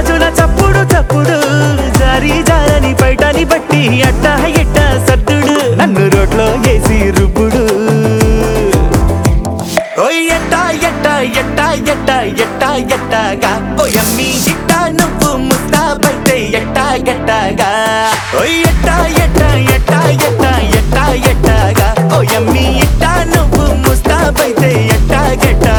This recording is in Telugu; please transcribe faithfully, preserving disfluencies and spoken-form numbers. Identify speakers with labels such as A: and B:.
A: గాజుల చప్పుడు చప్పుడు జారి జారని బయటని బట్టి అట్ట ఎట్ట సత్తుడు నన్ను రోడ్లో వేసి రుబ్బుడు ఓయ్ ఎట్ట ఎట్ట ఎట్ట ఎట్ట ఎట్ట ఎట్టగా ఓ యమ్మీ ఇట్ట నువ్వు ముస్తాబైతే ఎట్ట ఎట్టగా ఓయ్ ఎట్ట ఎట్ట ఎట్ట ఎట్ట ఎట్ట ఎట్టగా ఓ యమ్మీ ఇట్ట నువ్వు ముస్తాబైతే ఎట్ట ఎట్ట